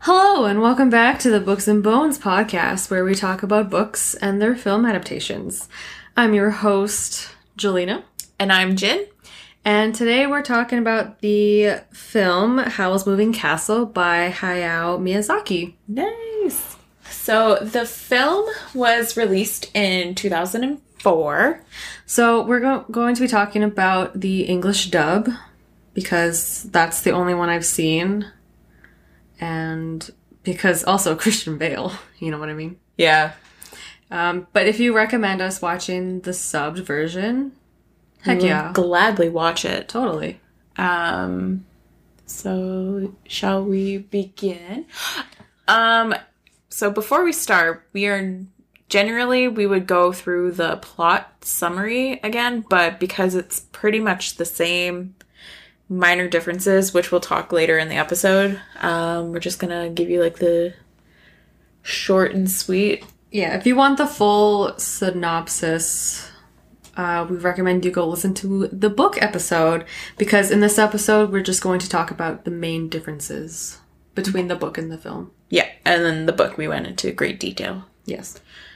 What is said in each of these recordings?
Hello, and welcome back to the Books and Bones podcast, where we talk about books and their film adaptations. I'm your host, Jelena. And I'm Jin. And today we're talking about the film Howl's Moving Castle by Hayao Miyazaki. Nice. So the film was released in 2004. So we're going to be talking about the English dub, because that's the only one I've seen. And because also Christian Bale, you know what I mean? Yeah. But if you recommend us watching the subbed version, heck yeah. Gladly watch it. Totally. So shall we begin? So before we start, we would go through the plot summary again, but because it's pretty much the same minor differences, which we'll talk later in the episode, we're just gonna give you like the short and sweet. Yeah, if you want the full synopsis, we recommend you go listen to the book episode, because in this episode we're just going to talk about the main differences between the book and the film. Yeah, and then the book we went into great detail. Yes.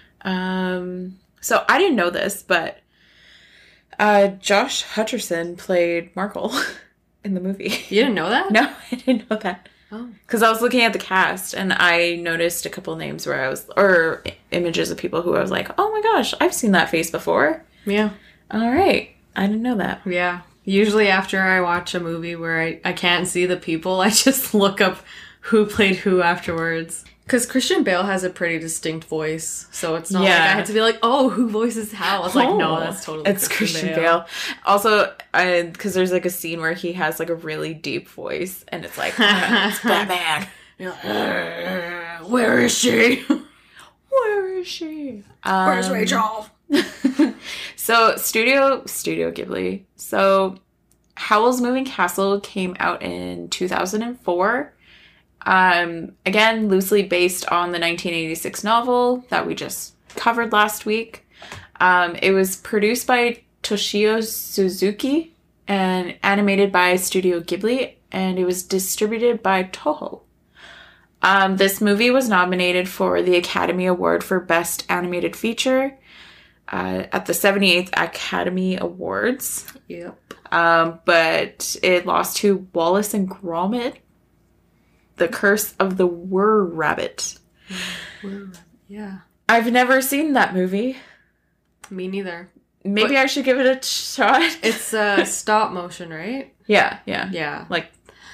So I didn't know this, but Josh Hutcherson played Markle in the movie. You didn't know that? No, I didn't know that. Oh. Because I was looking at the cast and I noticed a couple names or images of people who I was like, oh my gosh, I've seen that face before. Yeah. All right. I didn't know that. Yeah. Usually after I watch a movie where I can't see the people, I just look up who played who afterwards. Because Christian Bale has a pretty distinct voice, so it's not like I had to be like, oh, who voices Hal? It's like, no, that's totally it's Christian Bale. Also, because there's like a scene where he has like a really deep voice, and it's like, it's Batman. Where is she? Where is she? Where's Rachel? So, Studio Ghibli. So, Howl's Moving Castle came out in 2004. Again, loosely based on the 1986 novel that we just covered last week. It was produced by Toshio Suzuki and animated by Studio Ghibli, and it was distributed by Toho. This movie was nominated for the Academy Award for Best Animated Feature at the 78th Academy Awards. Yep. But it lost to Wallace and Gromit: The Curse of the Were-Rabbit. Yeah. I've never seen that movie. Me neither. Maybe I should give it a shot. It's stop motion, right? Yeah. Yeah. Like,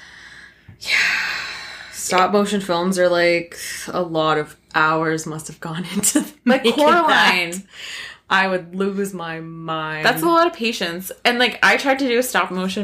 stop motion films are like a lot of hours must have gone into like Coraline. That. I would lose my mind. That's a lot of patience. And like, I tried to do a stop motion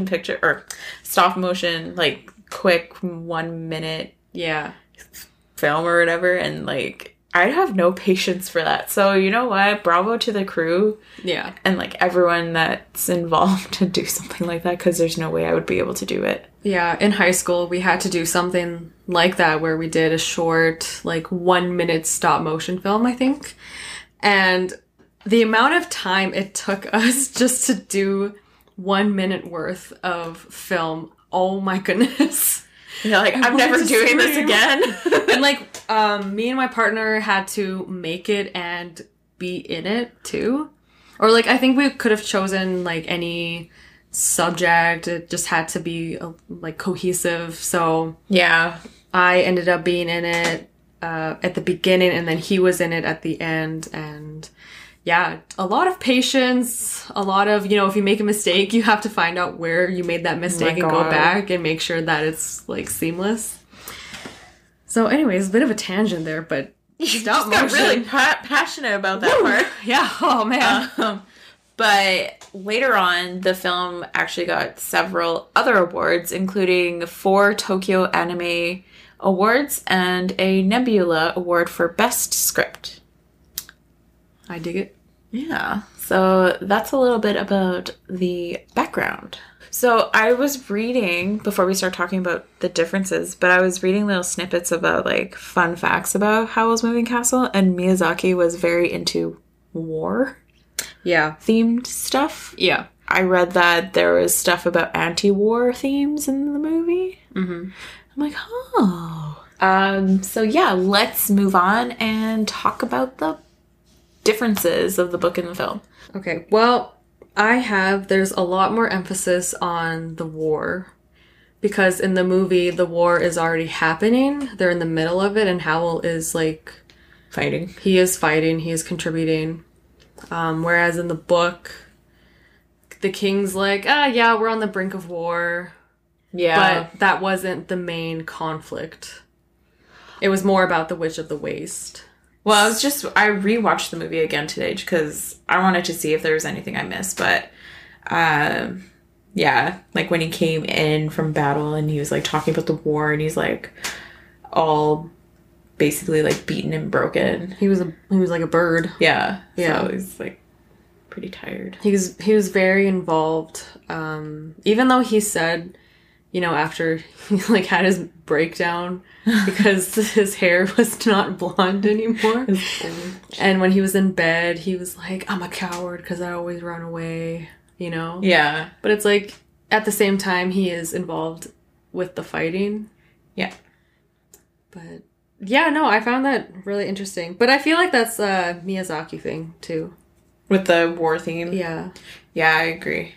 like quick 1 minute film or whatever, and like I have no patience for that. So you know what, bravo to the crew and like everyone that's involved to do something like that, because there's no way I would be able to do it. In high school we had to do something like that where we did a short like 1 minute stop motion film, I think, and the amount of time it took us just to do 1 minute worth of film, oh my goodness. You're like, I'm never doing this again. And like, me and my partner had to make it and be in it too. Or like, I think we could have chosen like any subject. It just had to be like cohesive. So yeah, I ended up being in it at the beginning, and then he was in it at the end. And yeah, a lot of patience, a lot of, if you make a mistake, you have to find out where you made that mistake and go back and make sure that it's, like, seamless. So anyways, a bit of a tangent there, but stop motion. Got really passionate about that part. Yeah, oh man. But later on, the film actually got several other awards, including 4 Tokyo Anime Awards and a Nebula Award for Best Script. I dig it. Yeah, so that's a little bit about the background. So I was reading, before we start talking about the differences, but I was reading little snippets about, like, fun facts about Howl's Moving Castle, and Miyazaki was very into war themed stuff. Yeah. I read that there was stuff about anti-war themes in the movie. Mm-hmm. I'm like, oh. So yeah, let's move on and talk about the differences of the book and the film. Okay, well, there's a lot more emphasis on the war. Because in the movie, the war is already happening. They're in the middle of it, and Howell is, like... Fighting. He is fighting. He is contributing. Whereas in the book, the king's like, yeah, we're on the brink of war. Yeah. But that wasn't the main conflict. It was more about the Witch of the Waste. Well, I rewatched the movie again today because I wanted to see if there was anything I missed, but... yeah, like when he came in from battle and he was like talking about the war and he's like all basically like beaten and broken. He was like a bird. Yeah. Yeah. So he's like pretty tired. He was very involved. Even though he said, after he like had his breakdown because his hair was not blonde anymore. And when he was in bed, he was like, I'm a coward because I always run away. Yeah. But it's like, at the same time, he is involved with the fighting. Yeah. But, yeah, no, I found that really interesting. But I feel like that's a Miyazaki thing, too. With the war theme? Yeah. Yeah, I agree.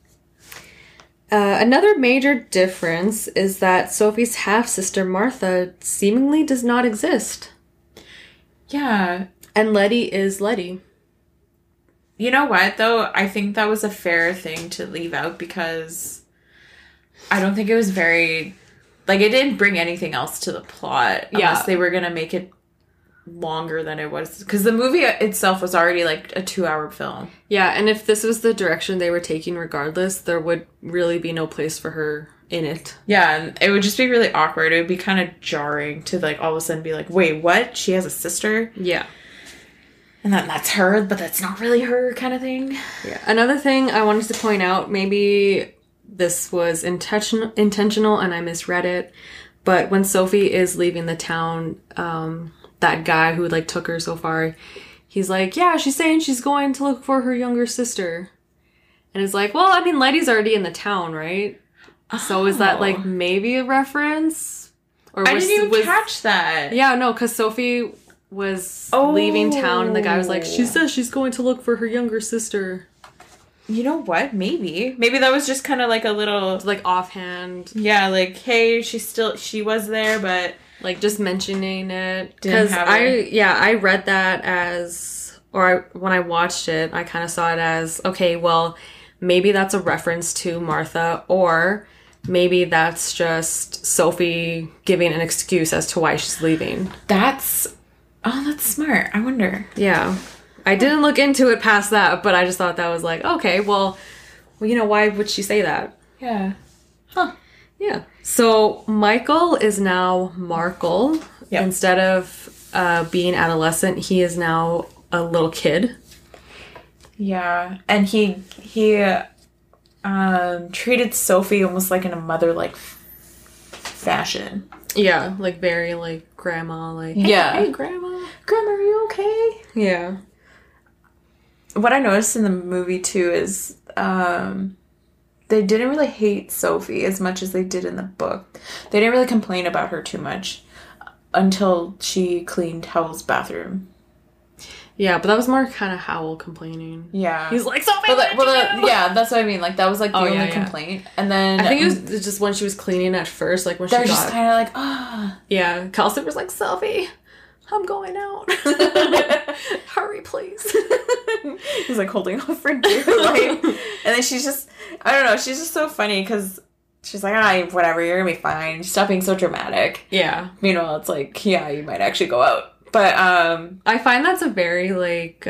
Another major difference is that Sophie's half-sister, Martha, seemingly does not exist. Yeah. And Letty is Letty. You know what, though? I think that was a fair thing to leave out because I don't think it was very... Like, it didn't bring anything else to the plot unless they were going to make it longer than it was. Because the movie itself was already, like, a 2-hour film. Yeah, and if this was the direction they were taking regardless, there would really be no place for her in it. Yeah, and it would just be really awkward. It would be kind of jarring to, like, all of a sudden be like, wait, what? She has a sister? Yeah. And that's her, but that's not really her kind of thing. Yeah. Another thing I wanted to point out, maybe this was intentional and I misread it, but when Sophie is leaving the town, that guy who like took her so far, he's like, yeah, she's saying she's going to look for her younger sister. And it's like, well, I mean, Letty's already in the town, right? So is that like maybe a reference? Or I didn't even catch that. Yeah, no, because Sophie was leaving town and the guy was like, she says she's going to look for her younger sister. You know what? Maybe that was just kind of like a little like offhand. Yeah, like, hey, she was there, but like just mentioning it because I read that as, when I watched it, I kind of saw it as, okay, well, maybe that's a reference to Martha, or maybe that's just Sophie giving an excuse as to why she's leaving. That's smart. I wonder. Yeah. I didn't look into it past that, but I just thought that was like, okay, well, why would she say that? Yeah. Huh. Yeah. So Michael is now Markle. Yep. Instead of being adolescent, he is now a little kid. Yeah. And he treated Sophie almost like in a mother-like fashion. Yeah, like very like grandma, like, hey grandma, are you okay? Yeah. What I noticed in the movie too is they didn't really hate Sophie as much as they did in the book. They didn't really complain about her too much until she cleaned Howell's bathroom. Yeah, but that was more kind of Howell complaining. Yeah. He's like, Sophie, yeah, that's what I mean. Like, that was, like, the only complaint. And then... I think it was just when she was cleaning at first, like, when she got... They're just kind of like, ah. Yeah. Kelsey was like, Sophie, I'm going out. Hurry, please. He's, like, holding off for dear life. And then she's just... I don't know. She's just so funny because... She's like, whatever, you're gonna be fine. Stop being so dramatic. Yeah. Meanwhile, it's like, yeah, you might actually go out. But, I find that's a very, like,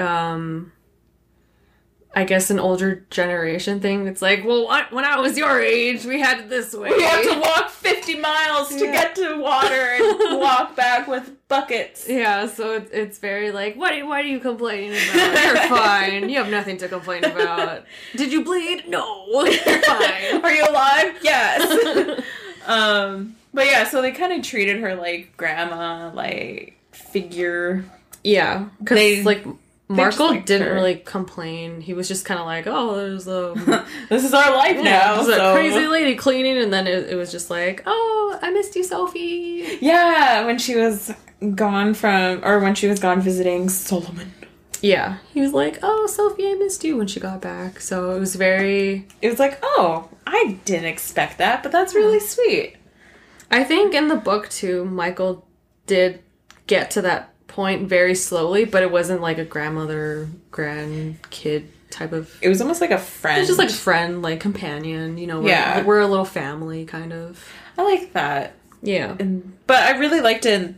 I guess an older generation thing. It's like, well, when I was your age, we had it this way. We have to walk 50 miles to get to water and walk back with buckets. Yeah, so it's very like, what are you complaining about? You're fine. You have nothing to complain about. Did you bleed? No. You're fine. Are you alive? Yes. But yeah, so they kind of treated her like grandma, like... figure. Yeah, because like Markle liked didn't her. really complain. He was just kind of like, oh, there's a This is our life now. there's a So. crazy lady cleaning, and then it was just like, oh, I missed you, Sophie. Yeah, when she was gone visiting Solomon. Yeah, he was like, oh, Sophie, I missed you when she got back. So it was very... It was like, oh, I didn't expect that, but that's really sweet. I think in the book, too, Michael did get to that point very slowly, but it wasn't like a grandmother, grandkid type of... It was almost like a friend. It was just like a friend, like companion, you know, we're a little family, kind of. I like that. Yeah. But I really liked it.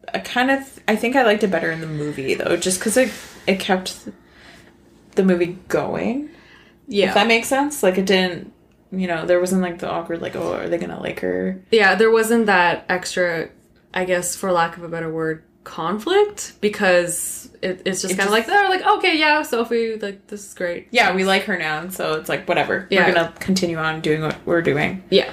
I think I liked it better in the movie, though, just because it kept the movie going. Yeah. If that makes sense. Like, it didn't, there wasn't, like, the awkward, like, oh, are they gonna like her? Yeah, there wasn't that extra, I guess, for lack of a better word, conflict, because it's just kind of like, they're like, okay, yeah, Sophie, like, this is great. Yeah, we like her now, and so it's like, whatever. Yeah. We're gonna continue on doing what we're doing. Yeah.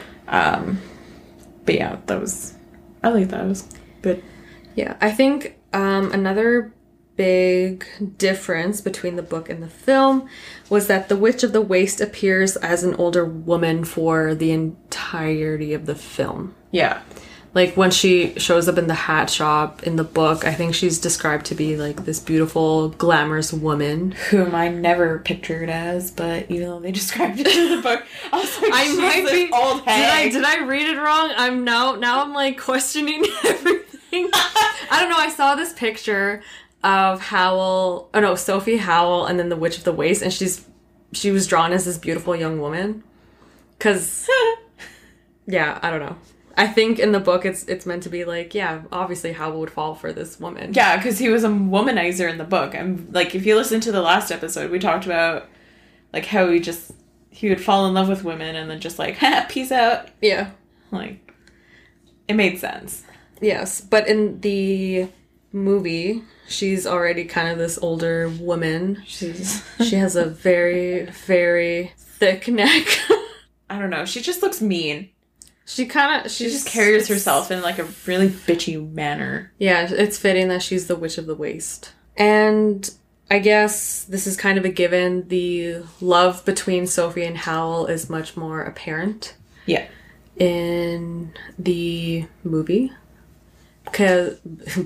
But yeah, I like that. It was good. Yeah, I think another big difference between the book and the film was that the Witch of the Waste appears as an older woman for the entirety of the film. Yeah. Like, when she shows up in the hat shop in the book, I think she's described to be, like, this beautiful, glamorous woman. Whom I never pictured as, but even though they described it in the book, I was like, I might be old hag. Did I read it wrong? I'm like questioning everything. I don't know. I saw this picture of Sophie Howell, and then the Witch of the Waste, and she was drawn as this beautiful young woman. 'Cause yeah, I don't know. I think in the book it's meant to be like, yeah, obviously Howell would fall for this woman. Yeah, because he was a womanizer in the book. And like, if you listen to the last episode, we talked about like how he would fall in love with women and then just like, ha, peace out. Yeah. Like, it made sense. Yes, but in the movie, she's already kind of this older woman. She has a very, very thick neck. I don't know. She just looks mean. She just carries herself in like a really bitchy manner. Yeah, it's fitting that she's the Witch of the Waste. And I guess this is kind of a given. The love between Sophie and Howell is much more apparent. Yeah. In the movie. Because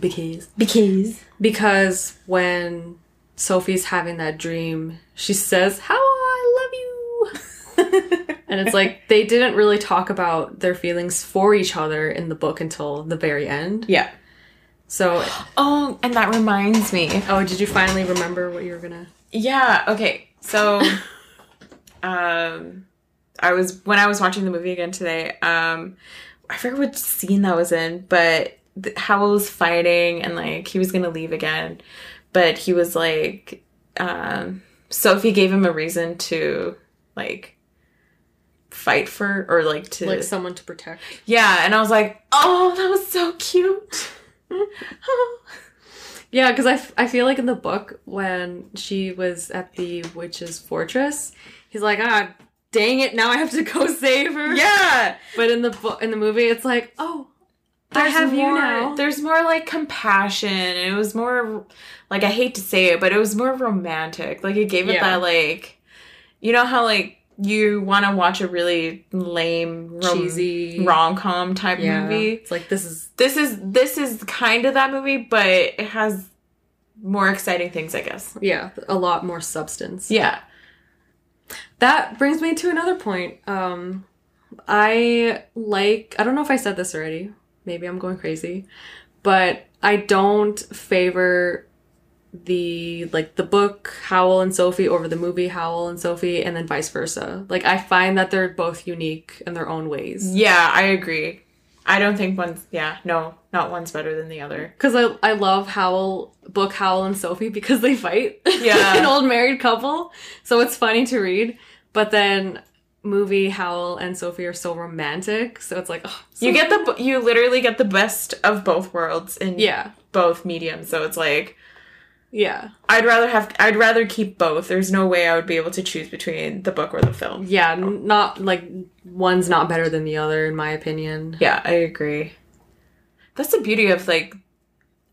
when Sophie's having that dream, she says, "Howell, I love you." And it's like, they didn't really talk about their feelings for each other in the book until the very end. Yeah. So... Oh, and that reminds me. Oh, did you finally remember what you were gonna... Yeah, okay. So, when I was watching the movie again today, I forget what scene that was in, but Howell was fighting and, like, he was gonna leave again. But he was like, Sophie gave him a reason to, like... fight for, or like to... Like someone to protect. Yeah, and I was like, oh, that was so cute. Yeah, because I feel like in the book, when she was at the witch's fortress, he's like, dang it, now I have to go save her. Yeah! But in the movie, it's like, oh, I have you now. There's more, like, compassion, and it was more, like, I hate to say it, but it was more romantic. Like, it gave it that, like, you know how, like, you want to watch a really lame, cheesy rom-com type movie. It's like, this is kind of that movie, but it has more exciting things, I guess. Yeah, a lot more substance. Yeah. That brings me to another point. I don't know if I said this already. Maybe I'm going crazy. But I don't favor the book Howell and Sophie over the movie Howell and Sophie, and then vice versa. Like, I find that they're both unique in their own ways. Yeah, I agree. I don't think not one's better than the other. Because I love book Howell and Sophie because they fight. Yeah. An old married couple. So it's funny to read. But then movie Howell and Sophie are so romantic. So it's like, oh, you literally get the best of both worlds in both mediums. So it's like, yeah. I'd rather keep both. There's no way I would be able to choose between the book or the film. Yeah, not like one's not better than the other in my opinion. Yeah, I agree. That's the beauty of like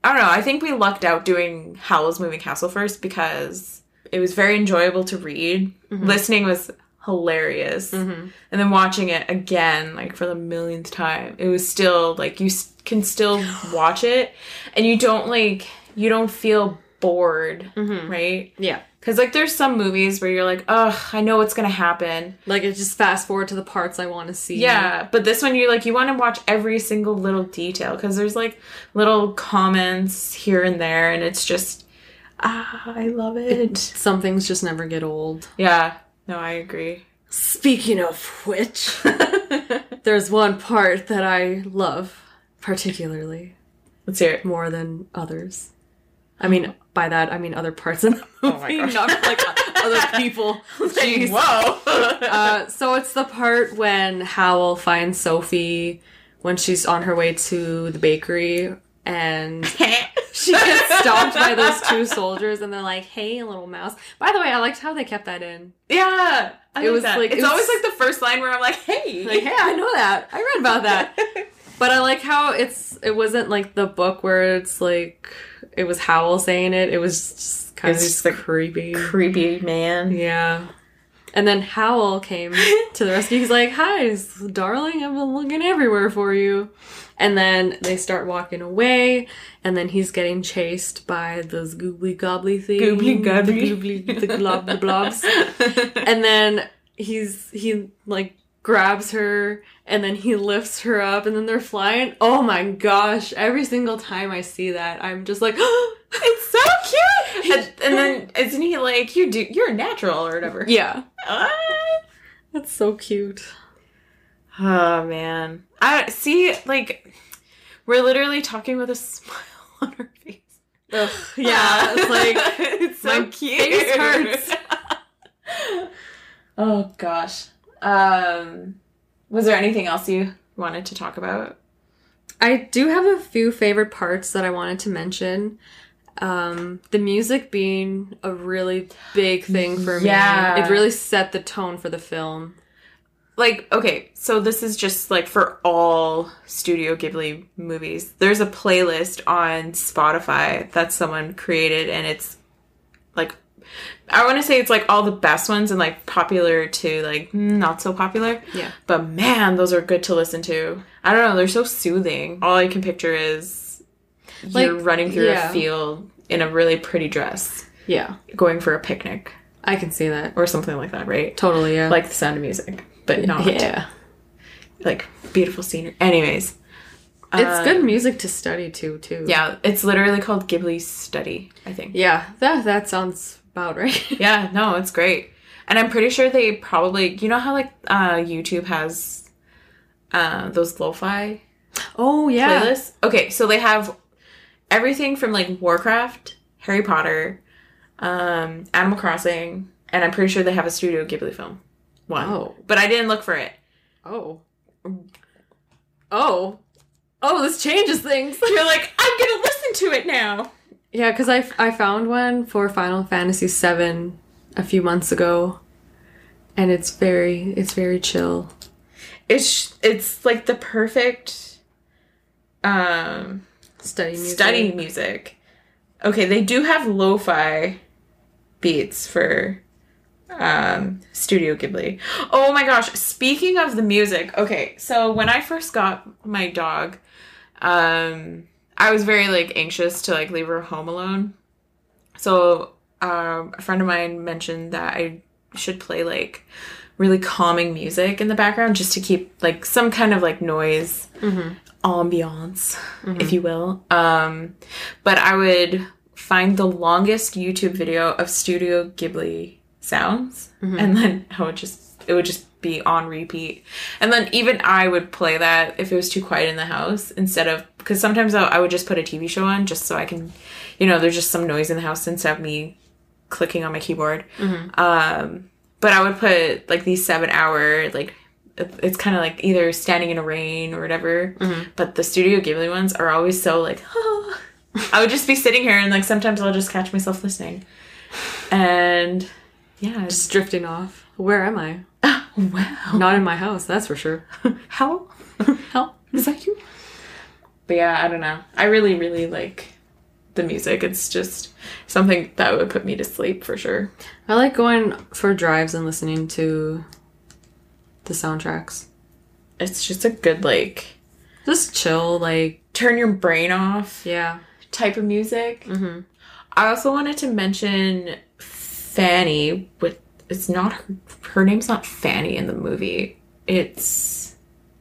I don't know. I think we lucked out doing Howl's Moving Castle first because it was very enjoyable to read. Mm-hmm. Listening was hilarious. Mm-hmm. And then watching it again, like for the millionth time, it was still like you can still watch it and you don't feel bored, mm-hmm. right? Yeah. Because, like, there's some movies where you're like, ugh, I know what's going to happen. Like, it just fast forward to the parts I want to see. Yeah, but this one, you want to watch every single little detail. Because there's, like, little comments here and there. And it's just, I love it. Some things just never get old. Yeah. No, I agree. Speaking of which, there's one part that I love particularly. Let's hear it. More than others. I mean, by that, I mean other parts of the movie, not like other people. Jeez. Whoa. So it's the part when Howl finds Sophie when she's on her way to the bakery and she gets stopped by those two soldiers and they're like, hey, little mouse. By the way, I liked how they kept that in. Yeah. It was like it's always like the first line where I'm like, hey. Like, hey, I know that. I read about that. But I like how it wasn't like the book where it's like, it was Howl saying it. It was just kind of just creepy. Creepy man. Yeah. And then Howl came to the rescue. He's like, hi, darling, I've been looking everywhere for you. And then they start walking away. And then he's getting chased by those goobly gobbly things. Goobly gobbly. The blobs. And then he like grabs her and then he lifts her up and then they're flying. Oh my gosh. Every single time I see that, I'm just like, oh, it's so cute. And then isn't he like, you're a natural or whatever? Yeah. That's so cute. Oh man. I see, like, we're literally talking with a smile on our face. Ugh, yeah. It's like, it's so my cute. face hurts. Oh gosh. Was there anything else you wanted to talk about? I do have a few favorite parts that I wanted to mention. The music being a really big thing for me. It really set the tone for the film. Like, okay, so this is just, like, for all Studio Ghibli movies. There's a playlist on Spotify that someone created, and it's, like, I want to say it's, like, all the best ones and, like, popular to, like, not so popular. Yeah. But, man, those are good to listen to. I don't know, they're so soothing. All I can picture is you're running through a field in a really pretty dress. Yeah. Going for a picnic. I can see that. Or something like that, right? Totally, yeah. Like The Sound of Music. But not. Yeah. Like, beautiful scenery. Anyways. It's good music to study too. Yeah, it's literally called Ghibli Study, I think. Yeah, that sounds about right. Yeah, no, it's great. And I'm pretty sure they probably... You know how, like, YouTube has those lo-fi playlists? Okay, so they have everything from, like, Warcraft, Harry Potter, Animal Crossing, and I'm pretty sure they have a Studio Ghibli film. One. Oh. But I didn't look for it. Oh, this changes things. You're like, I'm gonna listen to it now. Yeah, because I found one for Final Fantasy VII a few months ago, and it's very chill. It's like the perfect study music. Okay, they do have lo-fi beats for Studio Ghibli. Oh my gosh, speaking of the music, okay, so when I first got my dog, I was very, like, anxious to, like, leave her home alone. So, a friend of mine mentioned that I should play, like, really calming music in the background just to keep, like, some kind of, like, noise, ambiance, if you will. But I would find the longest YouTube video of Studio Ghibli sounds, and then it would just be on repeat. And then even I would play that if it was too quiet in the house, instead of, because sometimes I would just put a TV show on just so I can, there's just some noise in the house instead of me clicking on my keyboard. But I would put, like, these 7-hour, like, it's kind of like either Standing in a Rain or whatever, but the Studio Ghibli ones are always so, like, oh. I would just be sitting here and, like, sometimes I'll just catch myself listening. And yeah, just drifting off. Where am I? Wow. Not in my house, that's for sure. How? Is that you? But yeah, I don't know. I really, really like the music. It's just something that would put me to sleep for sure. I like going for drives and listening to the soundtracks. It's just a good, like... Just chill, like... turn your brain off. Yeah. Type of music. Mm-hmm. I also wanted to mention Fanny, but it's not... Her name's not Fanny in the movie. It's...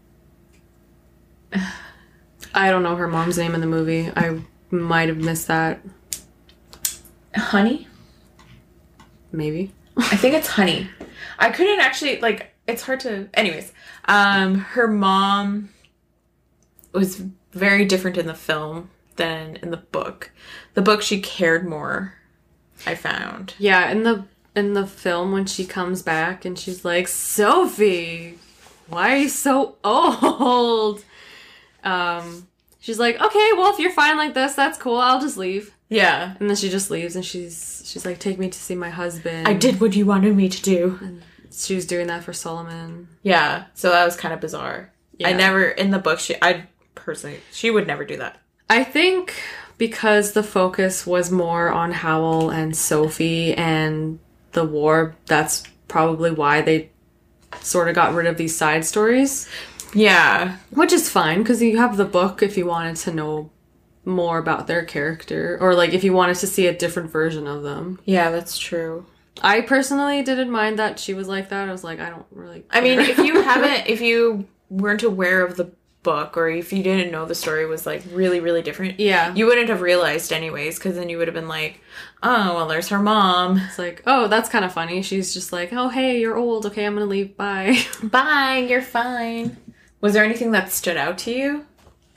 I don't know her mom's name in the movie. I might have missed that. Honey? Maybe. I think it's Honey. I couldn't actually, like, it's hard to... Anyways, her mom was very different in the film than in the book. The book, she cared more, I found. Yeah, in the film when she comes back and she's like, Sophie, why are you so old? She's like, okay, well, if you're fine like this, that's cool. I'll just leave. Yeah. And then she just leaves and she's like, take me to see my husband. I did what you wanted me to do. And she was doing that for Solomon. Yeah. So that was kind of bizarre. Yeah. I never, in the book, she would never do that. I think because the focus was more on Howell and Sophie and the war, that's probably why they sort of got rid of these side stories. Yeah. Which is fine, because you have the book if you wanted to know more about their character, or like if you wanted to see a different version of them. Yeah, that's true. I personally didn't mind that she was like that. I was like, I don't really care. I mean, if you weren't aware of the book, or if you didn't know the story was like really, really different, yeah, you wouldn't have realized anyways, because then you would have been like, oh, well, there's her mom. It's like, oh, that's kind of funny. She's just like, oh, hey, you're old. Okay, I'm gonna leave. Bye. Bye, you're fine. Was there anything that stood out to you?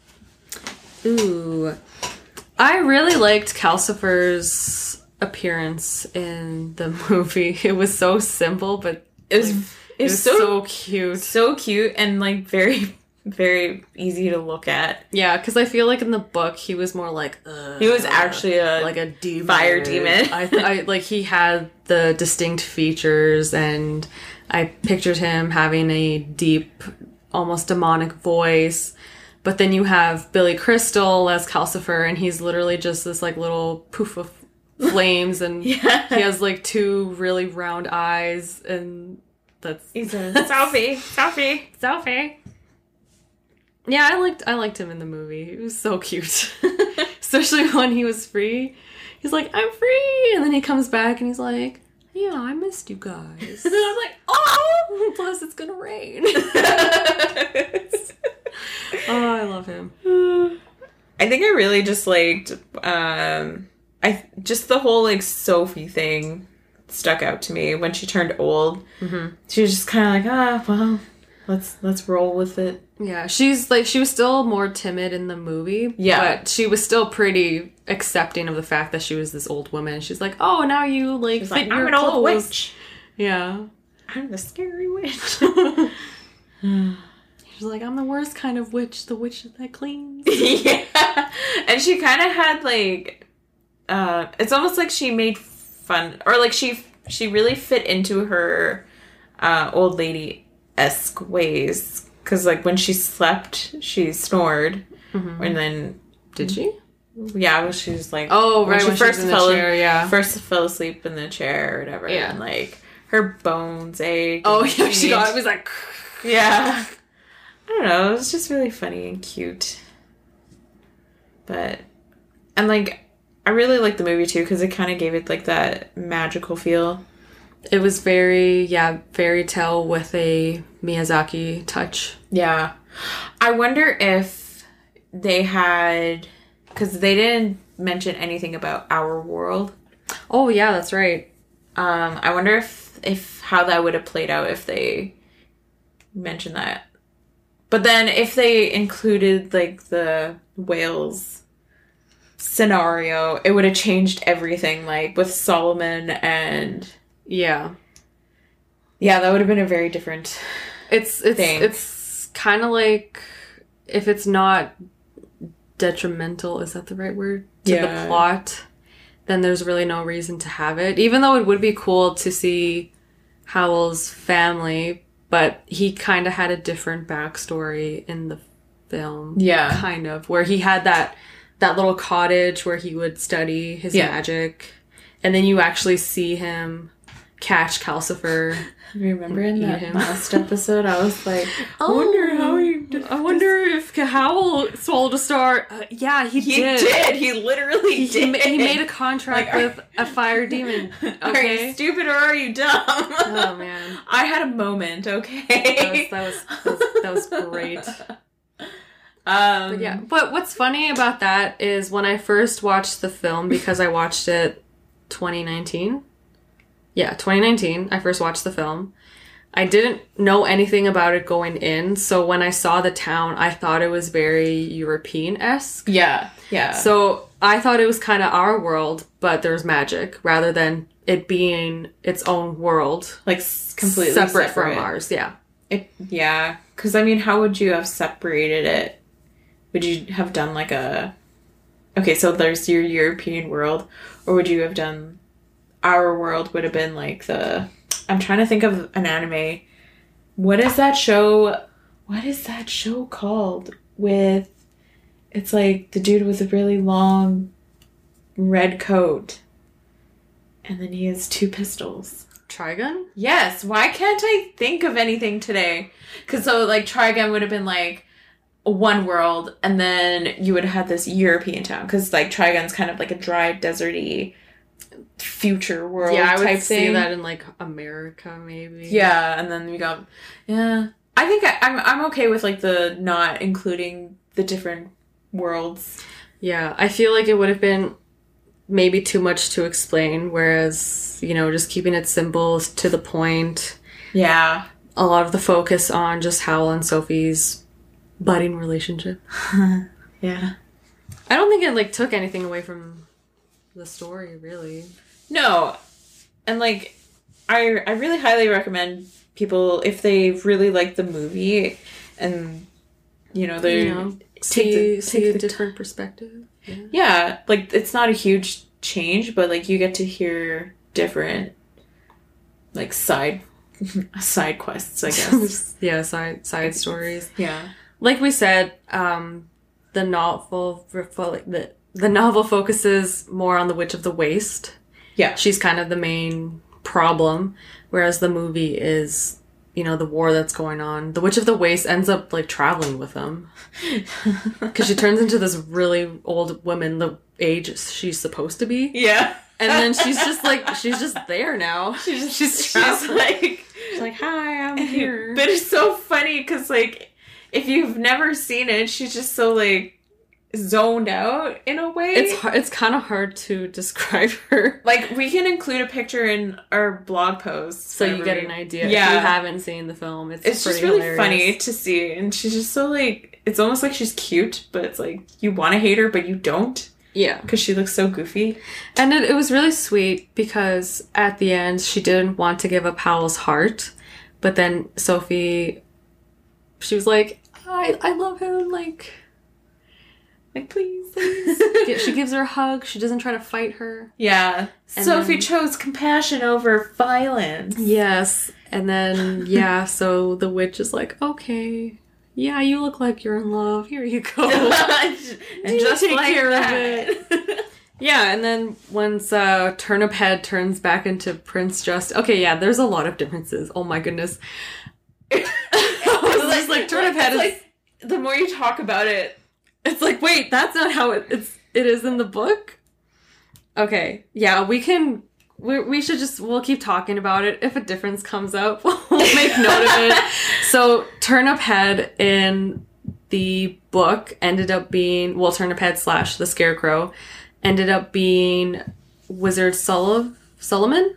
Ooh. I really liked Calcifer's appearance in the movie. It was so simple, but it was so cute. So cute and like very, very easy to look at. Yeah, because I feel like in the book he was more like he was actually a demon. Fire demon. I like he had the distinct features, and I pictured him having a deep, almost demonic voice. But then you have Billy Crystal as Calcifer, and he's literally just this like little poof of flames, and yeah. He has like two really round eyes, and he's a Sophie. Yeah, I liked him in the movie. He was so cute. Especially when he was free. He's like, I'm free! And then he comes back and he's like, yeah, I missed you guys. And I'm like, oh! Plus it's gonna rain. Oh, I love him. I think I really just liked, just the whole, like, Sophie thing stuck out to me when she turned old. Mm-hmm. She was just kind of like, well, let's roll with it. Yeah, she was still more timid in the movie. Yeah. But she was still pretty accepting of the fact that she was this old woman. She's like, oh, now you, like, She's fit like, your I'm an clothes. old witch. Yeah. I'm the scary witch. She's like, I'm the worst kind of witch, the witch that cleans. Yeah. And she kind of had, like, it's almost like she made fun, or, like, she really fit into her old lady-esque ways. Because, like, when she slept, she snored. Mm-hmm. And then... Did she? Yeah, well, she was, like... Oh, right, when she first in the chair, yeah. First fell asleep in the chair or whatever. Yeah. And, like, her bones ached. Oh, yeah, she got... It was like... Yeah. I don't know. It was just really funny and cute. But... And, like, I really liked the movie, too, because it kind of gave it, like, that magical feel. It was very fairy tale with a Miyazaki touch. Yeah. I wonder if they had... Because they didn't mention anything about Our World. Oh, yeah, that's right. I wonder if how that would have played out if they mentioned that. But then if they included, like, the whales scenario, it would have changed everything, like, with Solomon and... Yeah. Yeah, that would have been a very different thing. It's kind of like, if it's not detrimental, is that the right word? To the plot, then there's really no reason to have it. Even though it would be cool to see Howell's family, but he kind of had a different backstory in the film. Yeah. Kind of. Where he had that that little cottage where he would study his Yeah. magic. And then you actually see him catch Calcifer. Remember in Eat that him. last episode, I was like, I wonder how he did. I wonder if Howl swallowed a star. Yeah, he did. He literally He did. he made a contract Like, with a fire demon. Are Okay. you stupid or are you dumb? Oh man, I had a moment, okay? that was great. But Yeah, but what's funny about that is when I first watched the film, because I watched it 2019. Yeah, 2019. I first watched the film. I didn't know anything about it going in, so when I saw the town, I thought it was very European-esque. Yeah. So I thought it was kind of our world, but there's magic, rather than it being its own world. Like, completely separate from ours, yeah. Yeah. Because, I mean, how would you have separated it? Would you have done like a... Okay, so there's your European world, or would you have done... Our world would have been like the... I'm trying to think of an anime. What is that show? What is that show called? With... It's like the dude with a really long red coat. And then he has 2 pistols. Trigun? Yes. Why can't I think of anything today? Because so like Trigun would have been like one world, and then you would have had this European town. Because like Trigun's kind of like a dry, deserty future world Yeah, I type would see thing. that in like America, maybe. Yeah, and then we got I think I'm okay with like the not including the different worlds. Yeah, I feel like it would have been maybe too much to explain, whereas, you know, just keeping it simple, to the point. Yeah. A lot of the focus on just Howl and Sophie's budding relationship. Yeah. I don't think it like took anything away from the story, really. No. And like I really highly recommend people, if they really like the movie and you know they See a the different perspective. Yeah, like it's not a huge change, but like you get to hear different like side quests, I guess. Yeah, side stories. Yeah. Like we said, the novel the novel focuses more on the Witch of the Waste. Yeah. She's kind of the main problem, whereas the movie is, you know, the war that's going on. The Witch of the Waste ends up like traveling with them because she turns into this really old woman, the age she's supposed to be. Yeah. And then she's just there now. She's like, hi, I'm here. But it's so funny because like if you've never seen it, she's just so like zoned out in a way. It's kind of hard to describe her. Like we can include a picture in our blog post So you get an idea. Yeah. If you haven't seen the film, it's just pretty really hilarious. funny to see, and she's just so like, it's almost like she's cute, but it's like you want to hate her but you don't, Yeah. because she looks so goofy. And it was really sweet because at the end she didn't want to give up Howl's heart, but then Sophie, she was like, I love him, like please. She gives her a hug. She doesn't try to fight her. Yeah. And Sophie then- chose compassion over violence. Yes. And then, yeah, so the witch is like, okay, yeah, you look like you're in love. Here you go. And You just take like care of that. Yeah, and then once Turnip Head turns back into Prince Just... Okay, yeah, there's a lot of differences. Oh my goodness. I was just like, Turnip Head is... like, the more you talk about it, It's like, wait, that's not how it is in the book? Okay, yeah, we should just... We'll keep talking about it. If a difference comes up, we'll make note of it. So, Turnip Head in the book ended up being... Well, Turnip Head / the Scarecrow ended up being Wizard Solomon?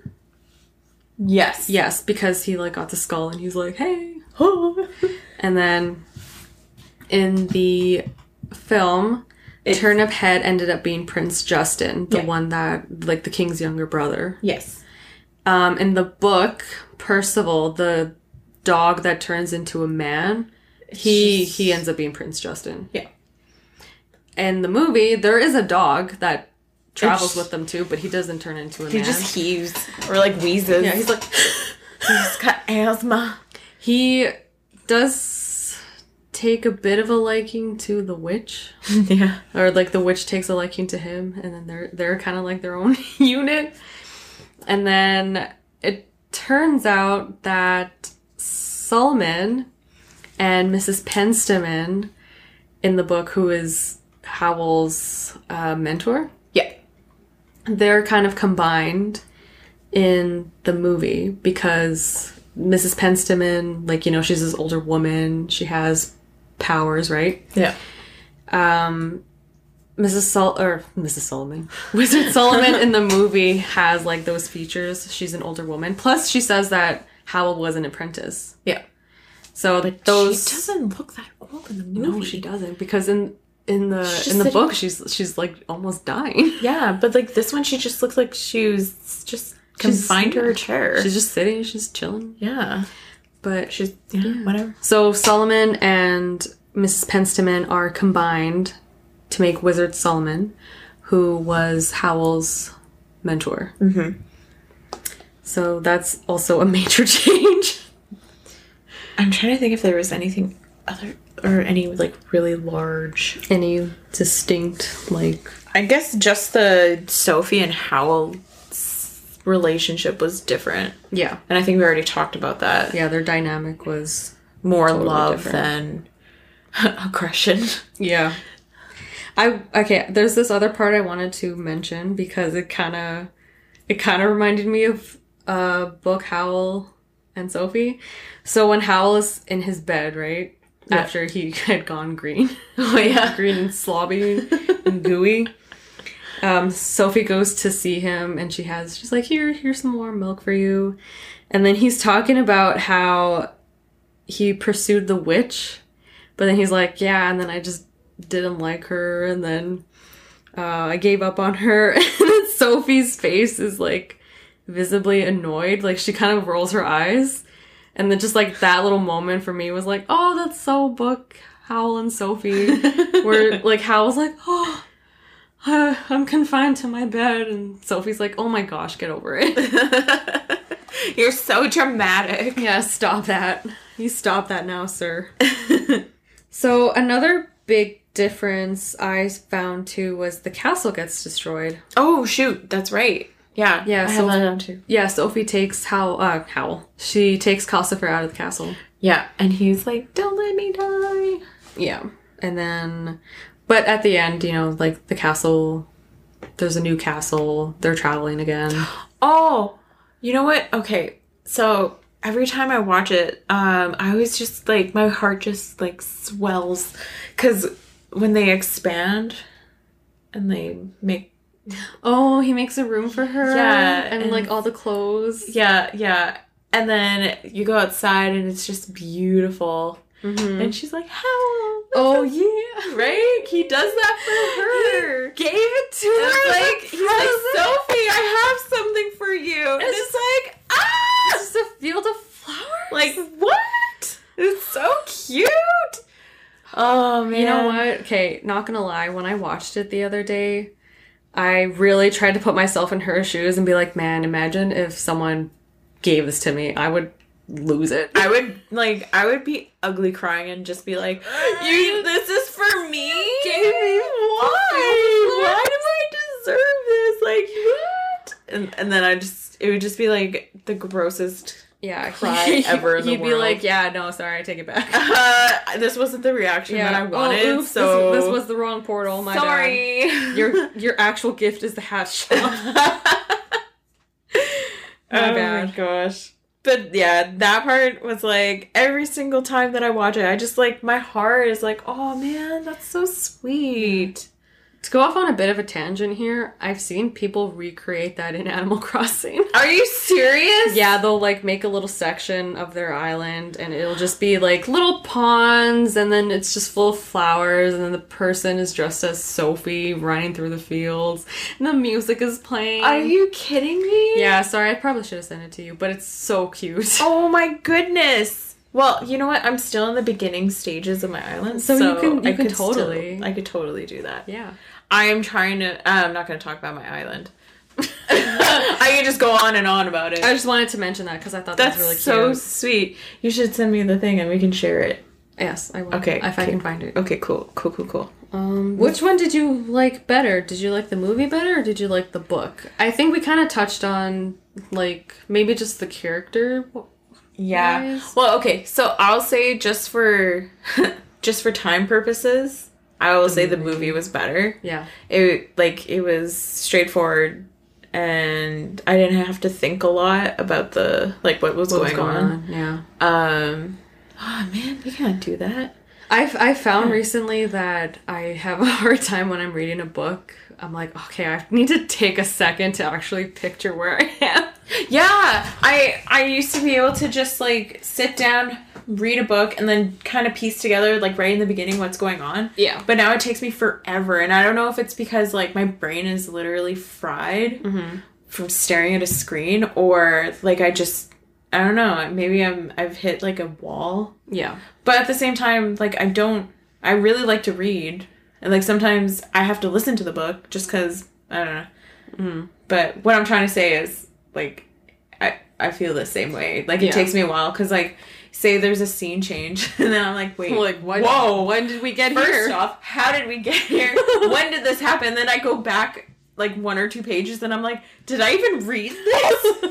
yes. Yes, because he like got the skull and he's like, hey. And then in the film, Turnip Head ended up being Prince Justin, the one that, like, the king's younger brother. Yes. In the book, Percival, the dog that turns into a man, he ends up being Prince Justin. Yeah. In the movie, there is a dog that travels with them too, but he doesn't turn into a man. He just heaves or like wheezes. Yeah, he's like... He's got asthma. He does take a bit of a liking to the witch. Yeah. Or like the witch takes a liking to him, and then they're kind of like their own unit. And then it turns out that Solomon and Mrs. Penstemon in the book, who is Howell's mentor, Yeah. they're kind of combined in the movie because Mrs. Penstemon, like, you know, she's this older woman. She has powers, right? Yeah. Mrs. Solomon. Wizard Solomon in the movie has, like, those features. She's an older woman. Plus, she says that Howell was an apprentice. Yeah. So But those... she doesn't look that old in the movie. No, she doesn't. Because in the like- book, she's like almost dying. Yeah, but like this one, she just looks like she was just confined to her chair. She's just sitting, she's chilling. Yeah. But She's, whatever. so Solomon and Mrs. Penstemon are combined to make Wizard Solomon, who was Howell's mentor. Mm-hmm. So that's also a major change. I'm trying to think if there was anything other, or any, like, really large... Any distinct, like... I guess just the Sophie and Howell relationship was different. Yeah. And I think we already talked about that. Yeah, their dynamic was... More totally love different. than aggression. Yeah. There's this other part I wanted to mention because it kind of reminded me of book Howell and Sophie. So when Howell is in his bed, right? Yeah. After he had gone green. Oh, yeah. Green and slobby and gooey. Sophie goes to see him and she's like, here's some more milk for you. And then he's talking about how he pursued the witch, but then he's like, yeah, and then I just didn't like her, and then I gave up on her. And then Sophie's face is like visibly annoyed, like she kind of rolls her eyes, and then just like that little moment for me was like, oh, that's so book Howell and Sophie, where like Howell's like, oh, I'm confined to my bed, and Sophie's like, oh my gosh, get over it. You're so dramatic. Yeah, stop that. You stop that now, sir. So another big difference I found too was the castle gets destroyed. Oh, shoot. That's right. Yeah. Yeah, I so- have that down too. Yeah, Sophie takes Howell. She takes Calcifer out of the castle. Yeah. And he's like, don't let me die. Yeah. And then, but at the end, you know, like the castle, there's a new castle. They're traveling again. Oh, you know what? Okay. So every time I watch it, I always just like, my heart just like swells. Because when they expand and they make... Oh, he makes a room for her. Yeah, And like all the clothes. Yeah, yeah. And then you go outside and it's just beautiful. Mm-hmm. And she's like, Howell. Oh, yeah. Right? He does that for her. Gave it to And her. it's like, he's like, Sophie, I have something for you. And it's like, ah! It's just a field of flowers. Like, what? It's so cute. Oh, man. You know what? Okay, not gonna lie. When I watched it the other day, I really tried to put myself in her shoes and be like, man, imagine if someone gave this to me. I would lose it. I would be ugly crying and just be like, this is for me? Gave me Why? Why do I deserve this? Like, what? And then it would just be like the grossest Yeah, cry ever in the He'd be world. like, yeah, no, sorry, I take it back. This wasn't the reaction that I Oh, wanted, oops, so... this was the wrong portal, my Sorry. bad. Your actual gift is the hat shop. Oh bad. my gosh. But yeah, that part was like, every single time that I watch it, I just like, my heart is like, oh man, that's so sweet. To go off on a bit of a tangent here, I've seen people recreate that in Animal Crossing. Are you serious? Yeah, they'll like make a little section of their island and it'll just be like little ponds and then it's just full of flowers and then the person is dressed as Sophie running through the fields and the music is playing. Are you kidding me? Yeah, sorry, I probably should have sent it to you, but it's so cute. Oh my goodness. Well, you know what? I'm still in the beginning stages of my island, So you can I could totally- I could totally do that. Yeah. I am trying to... I'm not going to talk about my island. I can just go on and on about it. I just wanted to mention that because I thought That's that was really so cute. sweet. You should send me the thing and we can share it. Yes, I will. Okay, If I okay. can find it. Okay, cool. Which one did you like better? Did you like the movie better or did you like the book? I think we kind of touched on, like, maybe just the character. Yeah. Wise? Well, okay. So I'll say just for time purposes, I will say the movie was better. Yeah. It was straightforward, and I didn't have to think a lot about what was going on. Yeah. Oh man, you can't do that. I found recently that I have a hard time when I'm reading a book. I'm like, okay, I need to take a second to actually picture where I am. Yeah, I used to be able to just like sit down, read a book, and then kind of piece together like right in the beginning what's going on. Yeah. But now it takes me forever, and I don't know if it's because like my brain is literally fried from staring at a screen, or like I don't know, maybe I've hit like a wall. Yeah. But at the same time, like I really like to read, and like sometimes I have to listen to the book just because I don't know. But what I'm trying to say is like I feel the same way. Like it takes me a while because like say there's a scene change and then I'm like, wait, whoa, when did we get here? First off, how did we get here? When did this happen? Then I go back like 1 or 2 pages and I'm like, did I even read this?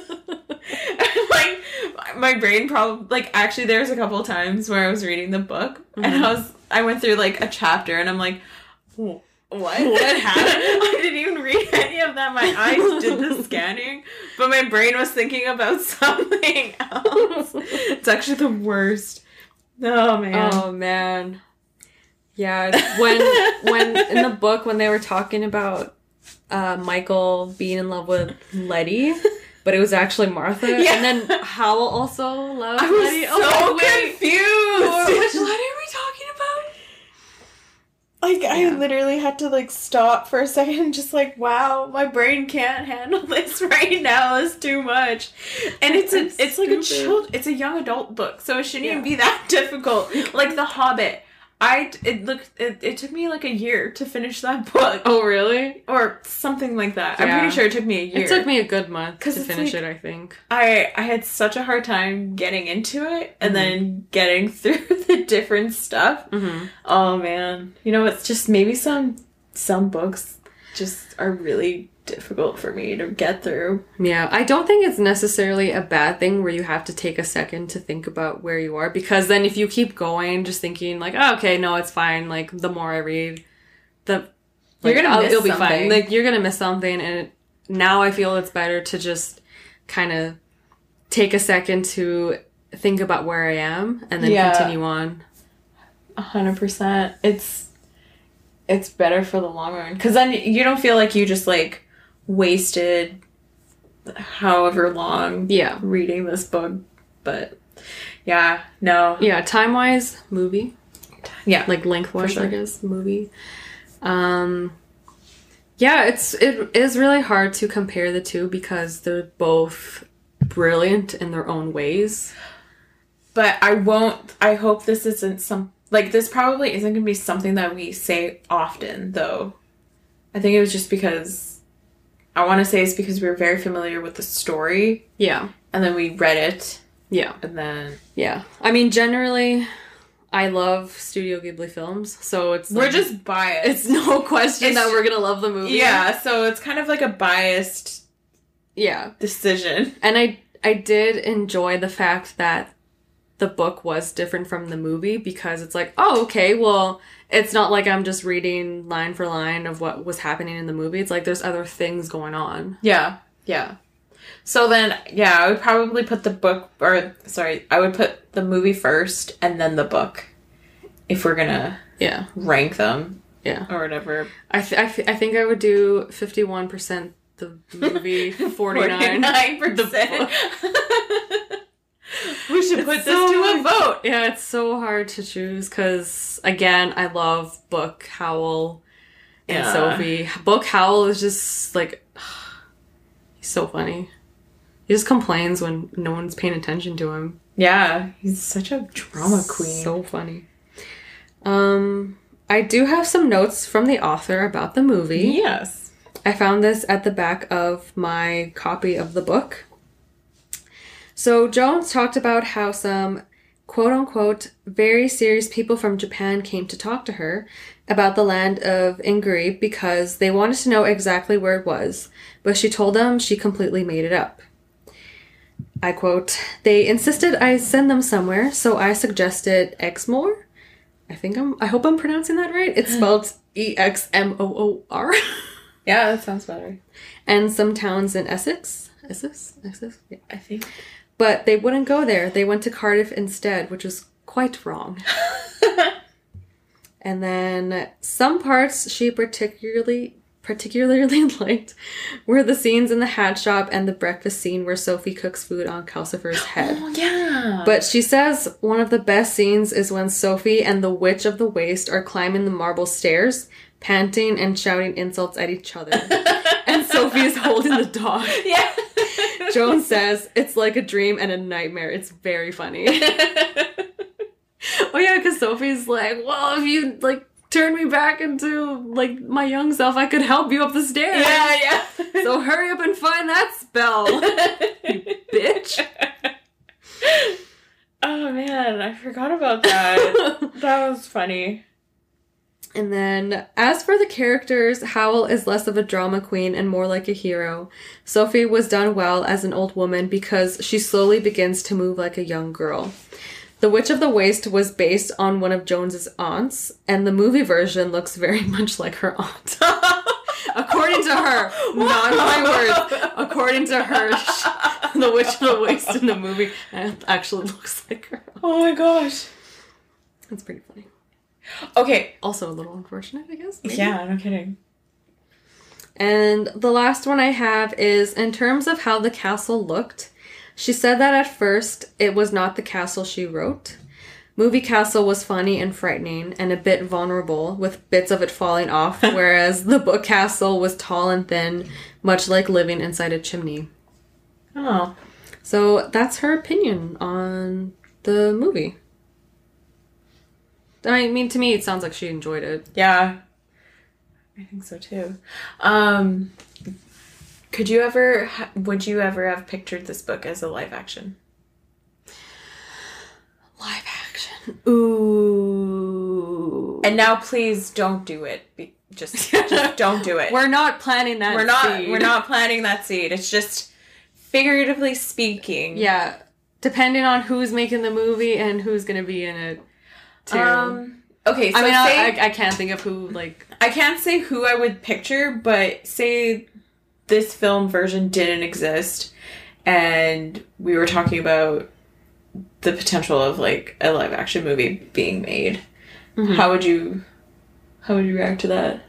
Like my brain probably like actually there's a couple of times where I was reading the book and I went through like a chapter and I'm like, what happened? I didn't even read any of that. My eyes did the scanning, but my brain was thinking about something else. It's actually the worst. Oh man. Yeah, when in the book when they were talking about Michael being in love with Letty, but it was actually Martha, and then Howell also loved Letty. I was so confused. Which Letty are we talking about? Like, I literally had to, like, stop for a second and just, like, wow, my brain can't handle this right now. It's too much. And it's a young adult book, so it shouldn't even be that difficult. Like, The Hobbit. It took me, like, a year to finish that book. Oh, really? Or something like that. I'm pretty sure it took me a year. It took me a good month to finish it, I think. I had such a hard time getting into it and then getting through the different stuff. Oh man. You know, it's just maybe some books just are really difficult for me to get through. Yeah, I don't think it's necessarily a bad thing where you have to take a second to think about where you are, because then if you keep going just thinking like, oh, okay, no, it's fine, like the more I read, you're gonna miss it'll be something. fine. Like you're gonna miss something, and now I feel it's better to just kind of take a second to think about where I am and then continue on. 100%. It's better for the long run, because then you don't feel like you just like wasted however long reading this book. But time wise, movie, like length wise, sure. I guess, movie. It is really hard to compare the two because they're both brilliant in their own ways. But I hope this isn't this probably isn't going to be something that we say often, though. I think it was just because I want to say it's because we were very familiar with the story. Yeah. And then we read it. Yeah. And then... Yeah. I mean, generally, I love Studio Ghibli films, so we're just biased. It's no question that we're going to love the movie. Yeah, so it's kind of like a biased decision. And I did enjoy the fact that the book was different from the movie, because it's like, oh, okay, well, it's not like I'm just reading line for line of what was happening in the movie. It's like there's other things going on. Yeah. So then, I would probably put I would put the movie first and then the book, if we're gonna rank them. Yeah. Or whatever. I think I would do 51% the movie, 49% the book. We should put this to a vote. Yeah, it's so hard to choose because, again, I love Book, Howell, and Sophie. Book, Howell is just, like, he's so funny. He just complains when no one's paying attention to him. Yeah, he's such a drama queen. So funny. I do have some notes from the author about the movie. Yes. I found this at the back of my copy of the book. So Jones talked about how some quote unquote, very serious people from Japan came to talk to her about the land of Inguri because they wanted to know exactly where it was, but she told them she completely made it up. I quote, they insisted I send them somewhere, so I suggested Exmoor. I hope I'm pronouncing that right. It's spelled Exmoor. Yeah, that sounds better. And some towns in Essex? Yeah. I think. But they wouldn't go there. They went to Cardiff instead, which was quite wrong. And then some parts she particularly liked were the scenes in the hat shop and the breakfast scene where Sophie cooks food on Calcifer's head. Oh, yeah. But she says one of the best scenes is when Sophie and the Witch of the Waste are climbing the marble stairs, panting and shouting insults at each other. And Sophie is holding the dog. Yeah. Joan says, it's like a dream and a nightmare. It's very funny. Oh yeah, because Sophie's like, well, if you, like, turn me back into, like, my young self, I could help you up the stairs. Yeah. So hurry up and find that spell, you bitch. Oh, man, I forgot about that. That was funny. And then, as for the characters, Howl is less of a drama queen and more like a hero. Sophie was done well as an old woman because she slowly begins to move like a young girl. The Witch of the Waste was based on one of Jones's aunts, and the movie version looks very much like her aunt. According to her, not my words. According to her, the Witch of the Waste in the movie actually looks like her aunt. Oh my gosh. That's pretty funny. Okay. Also a little unfortunate, I guess. Maybe. Yeah, no kidding. And the last one I have is, in terms of how the castle looked, she said that at first it was not the castle she wrote. Movie Castle was funny and frightening and a bit vulnerable, with bits of it falling off, whereas the book Castle was tall and thin, much like living inside a chimney. Oh. So that's her opinion on the movie. I mean, to me, it sounds like she enjoyed it. Yeah. I think so too. Would you ever have pictured this book as a live action? Live action. Ooh. And now please don't do it. Just don't do it. We're not planting that seed. We're not planting that seed. It's just figuratively speaking. Yeah. Depending on who's making the movie and who's going to be in it, too. Okay, so I mean, I can't think of who, like... I can't say who I would picture, but say this film version didn't exist and we were talking about the potential of, like, a live action movie being made. Mm-hmm. How would you react to that?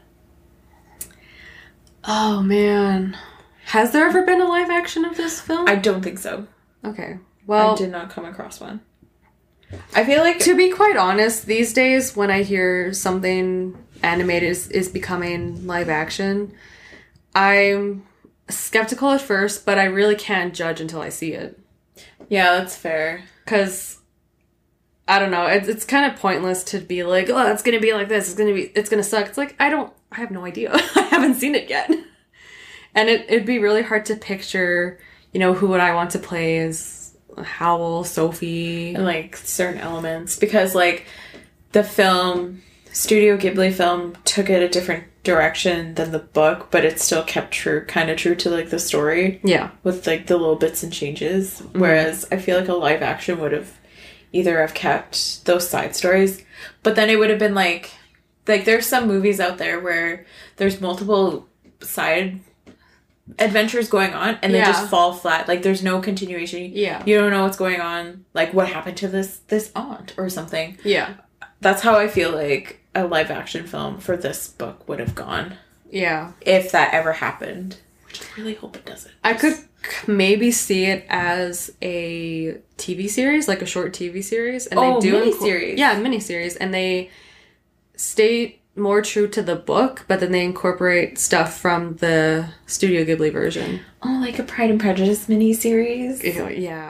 Oh, man. Has there ever been a live action of this film? I don't think so. Okay. Well, I did not come across one. I feel like... To be quite honest, these days when I hear something animated is becoming live action, I'm skeptical at first, but I really can't judge until I see it. Yeah, that's fair. Because, I don't know, it's kind of pointless to be like, oh, it's going to be like this, it's going to suck. It's like, I have no idea. I haven't seen it yet. And it'd be really hard to picture, who would I want to play as Howl, Sophie. And, like, certain elements. Because, like, the film, Studio Ghibli film, took it a different direction than the book, but it still kept kind of true to, like, the story. Yeah. With, like, the little bits and changes. Mm-hmm. Whereas I feel like a live action would have either have kept those side stories, but then it would have been, like, there's some movies out there where there's multiple side adventures going on and they just fall flat. Like, there's no continuation. Yeah. You don't know what's going on. Like, what happened to this aunt or something. Yeah. That's how I feel like a live action film for this book would have gone. Yeah. If that ever happened. Which I really hope it doesn't. I could maybe see it as a TV series, like a short TV series. And they do miniseries. Yeah, miniseries. And they stay more true to the book, but then they incorporate stuff from the Studio Ghibli version. Oh, like a Pride and Prejudice miniseries? Yeah.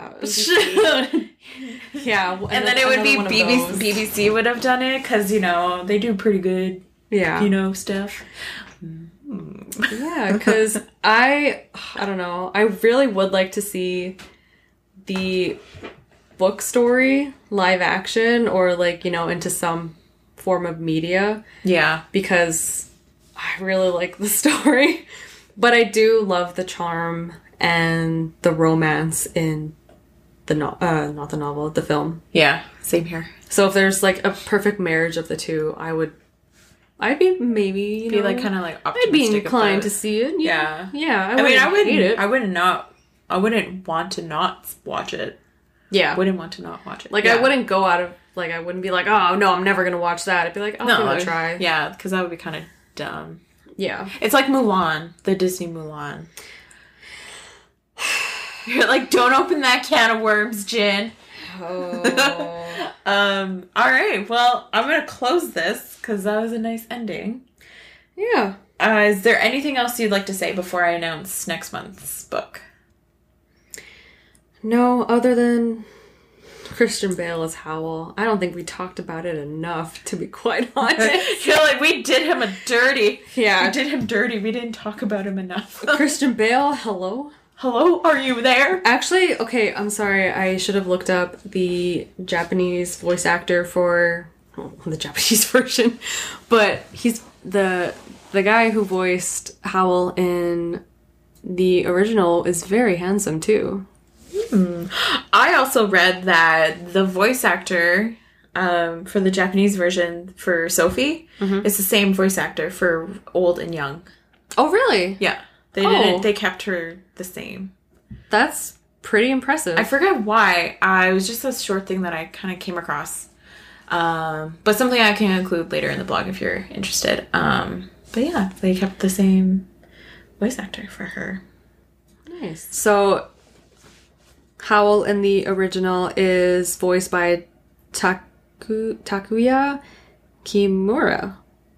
Yeah. And then it would be BBC would have done it, because, they do pretty good, stuff. Yeah, because I don't know. I really would like to see the book story live action or like, you know, into some form of media Yeah. because I really like the story. But I do love the charm and the romance in the not the novel, the film. Yeah. Same here. So if there's like a perfect marriage of the two, I'd be maybe, you Be know, like kind of like I'd be optimistic inclined about to it. see it. Yeah. Yeah. I mean, hate it. I wouldn't want to not watch it. Yeah. Wouldn't want to not watch it. Like, Yeah. I wouldn't go out of, like, I wouldn't be like, oh, no, I'm never going to watch that. I'd be like, I'll give it a try. Yeah, because that would be kind of dumb. Yeah. It's like Mulan, the Disney Mulan. You're like, don't open that can of worms, Jin. Oh. All right, well, I'm going to close this because that was a nice ending. Yeah. Is there anything else you'd like to say before I announce next month's book? No, other than Christian Bale as Howl. I don't think we talked about it enough, to be quite honest. You're like, we did him a dirty. Yeah. We did him dirty. We didn't talk about him enough. Christian Bale, hello? Hello? Are you there? Actually, okay, I'm sorry. I should have looked up the Japanese voice actor for the Japanese version. But he's the guy who voiced Howl in the original is very handsome, too. I also read that the voice actor for the Japanese version for Sophie is the same voice actor for old and young. Oh, really? Yeah. They Oh. didn't. They kept her the same. That's pretty impressive. I forget why. It was just a short thing that I kind of came across. But something I can include later in the blog if you're interested. But yeah, they kept the same voice actor for her. Nice. So, Howl in the original is voiced by Takuya Kimura.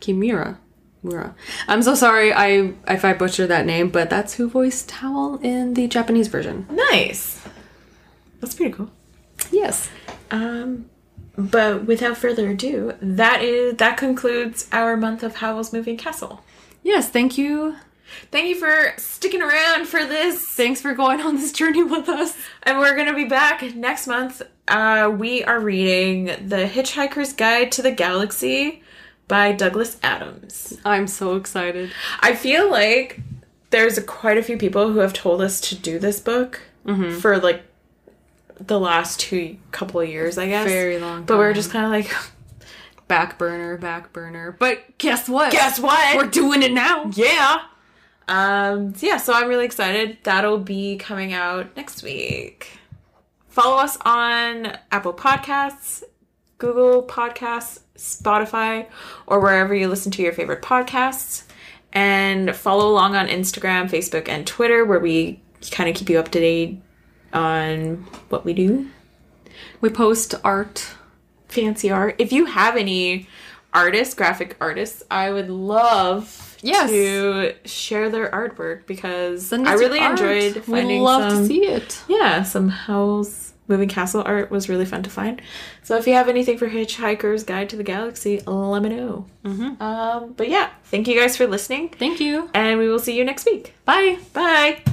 I'm so sorry if I butchered that name, but that's who voiced Howl in the Japanese version. Nice. That's pretty cool. Yes. But without further ado, that concludes our month of Howl's Moving Castle. Yes, thank you. Thank you for sticking around for this. Thanks for going on this journey with us. And we're going to be back next month. We are reading The Hitchhiker's Guide to the Galaxy by Douglas Adams. I'm so excited. I feel like there's quite a few people who have told us to do this book for like the last couple of years, I guess. Very long time. But we're just kind of like... back burner. But guess what? Guess what? We're doing it now. Yeah. So I'm really excited. That'll be coming out next week. Follow us on Apple Podcasts, Google Podcasts, Spotify, or wherever you listen to your favorite podcasts. And follow along on Instagram, Facebook, and Twitter, where we kind of keep you up to date on what we do. We post art. Fancy art. If you have any graphic artists, I would love to share their artwork because I really enjoyed finding We'd love to see it. Yeah, some Howl's Moving Castle art was really fun to find. So if you have anything for Hitchhiker's Guide to the Galaxy, let me know. But yeah, thank you guys for listening. Thank you. And we will see you next week. Bye. Bye.